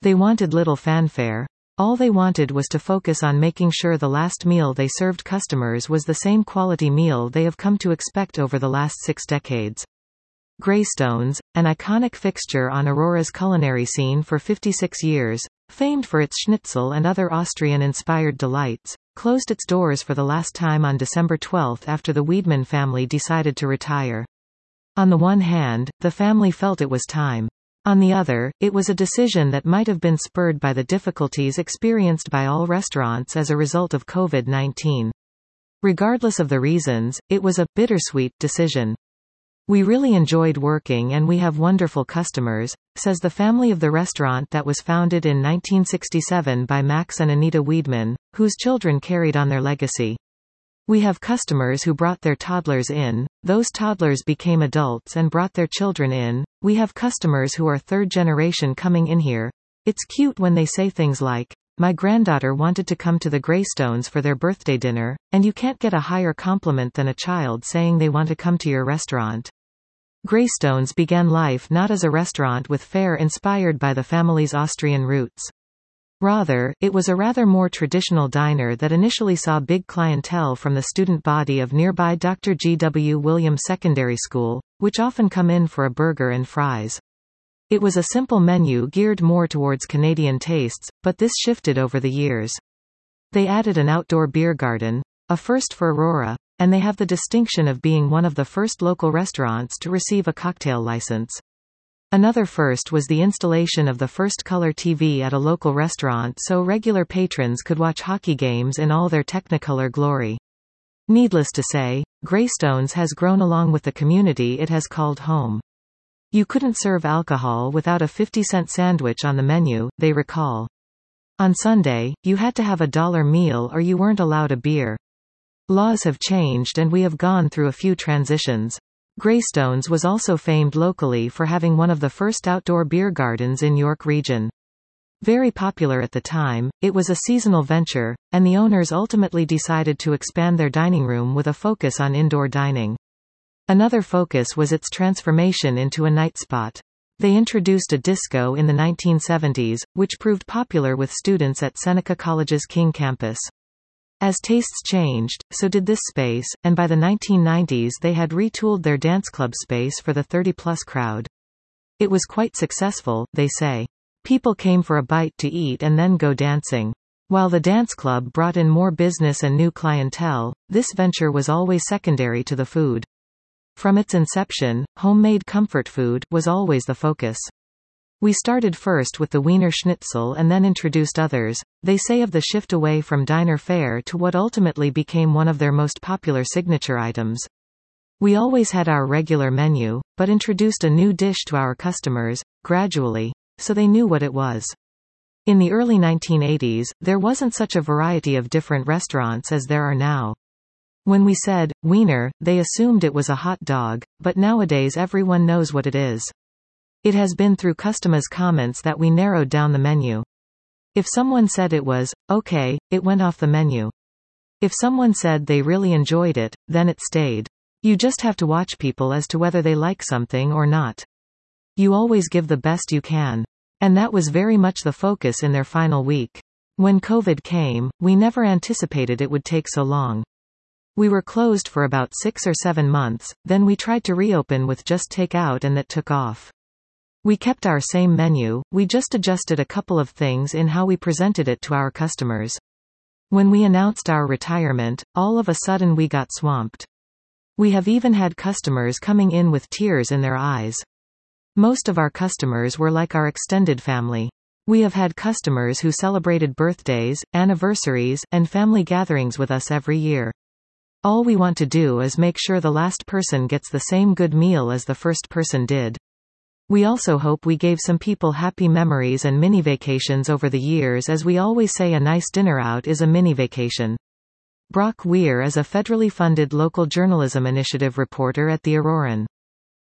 They wanted little fanfare. All they wanted was to focus on making sure the last meal they served customers was the same quality meal they have come to expect over the last 6 decades. Greystones, an iconic fixture on Aurora's culinary scene for 56 years, famed for its schnitzel and other Austrian-inspired delights, closed its doors for the last time on December 12 after the Wiedemann family decided to retire. On the one hand, the family felt it was time. On the other, it was a decision that might have been spurred by the difficulties experienced by all restaurants as a result of COVID-19. Regardless of the reasons, it was a bittersweet decision. "We really enjoyed working and we have wonderful customers," says the family of the restaurant that was founded in 1967 by Max and Anita Wiedemann, whose children carried on their legacy. "We have customers who brought their toddlers in, those toddlers became adults and brought their children in, we have customers who are third generation coming in here. It's cute when they say things like, 'My granddaughter wanted to come to the Greystones for their birthday dinner,' and you can't get a higher compliment than a child saying they want to come to your restaurant." Greystones began life not as a restaurant with fare inspired by the family's Austrian roots. Rather, it was a rather more traditional diner that initially saw big clientele from the student body of nearby Dr. G. W. Williams Secondary School, which often come in for a burger and fries. It was a simple menu geared more towards Canadian tastes, but this shifted over the years. They added an outdoor beer garden, a first for Aurora, and they have the distinction of being one of the first local restaurants to receive a cocktail license. Another first was the installation of the first color TV at a local restaurant so regular patrons could watch hockey games in all their Technicolor glory. Needless to say, Greystones has grown along with the community it has called home. "You couldn't serve alcohol without a 50-cent sandwich on the menu," they recall. "On Sunday, you had to have a $1 meal or you weren't allowed a beer. Laws have changed and we have gone through a few transitions." Greystones was also famed locally for having one of the first outdoor beer gardens in York Region. Very popular at the time, it was a seasonal venture, and the owners ultimately decided to expand their dining room with a focus on indoor dining. Another focus was its transformation into a night spot. They introduced a disco in the 1970s, which proved popular with students at Seneca College's King campus. As tastes changed, so did this space, and by the 1990s they had retooled their dance club space for the 30-plus crowd. It was quite successful, they say. People came for a bite to eat and then go dancing. While the dance club brought in more business and new clientele, this venture was always secondary to the food. From its inception, homemade comfort food was always the focus. "We started first with the Wiener Schnitzel and then introduced others," they say of the shift away from diner fare to what ultimately became one of their most popular signature items. "We always had our regular menu, but introduced a new dish to our customers, gradually, so they knew what it was." In the early 1980s, there wasn't such a variety of different restaurants as there are now. When we said, "Wiener," they assumed it was a hot dog, but nowadays everyone knows what it is. It has been through customers' comments that we narrowed down the menu. If someone said it was okay, it went off the menu. If someone said they really enjoyed it, then it stayed. You just have to watch people as to whether they like something or not. You always give the best you can. And that was very much the focus in their final week. When COVID came, we never anticipated it would take so long. We were closed for about 6 or 7 months, then we tried to reopen with just takeout and that took off. We kept our same menu, we just adjusted a couple of things in how we presented it to our customers. When we announced our retirement, all of a sudden we got swamped. We have even had customers coming in with tears in their eyes. Most of our customers were like our extended family. We have had customers who celebrated birthdays, anniversaries, and family gatherings with us every year. All we want to do is make sure the last person gets the same good meal as the first person did. We also hope we gave some people happy memories and mini vacations over the years, as we always say a nice dinner out is a mini vacation. Brock Weir is a federally funded local journalism initiative reporter at The Auroran.